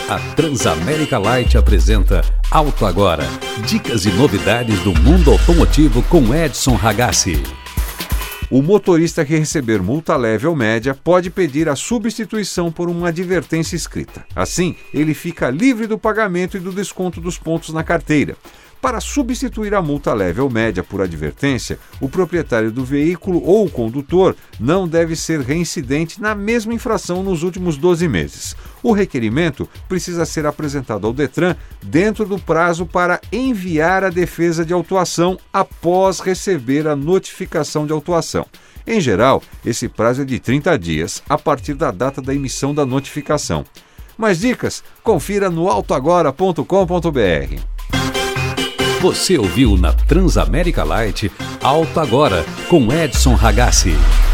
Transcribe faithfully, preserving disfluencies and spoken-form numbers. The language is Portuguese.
A Transamérica Light apresenta Auto Agora. Dicas e novidades do mundo automotivo com Edson Ragazzi. O motorista que receber multa leve ou média pode pedir a substituição por uma advertência escrita. Assim, ele fica livre do pagamento e do desconto dos pontos na carteira. Para substituir a multa leve ou média por advertência, o proprietário do veículo ou o condutor não deve ser reincidente na mesma infração nos últimos doze meses. O requerimento precisa ser apresentado ao Detran dentro do prazo para enviar a defesa de autuação após receber a notificação de autuação. Em geral, esse prazo é de trinta dias, a partir da data da emissão da notificação. Mais dicas? Confira no auto agora ponto com ponto b r. Você ouviu na Transamérica Light Auto Agora com Edson Ragazzi.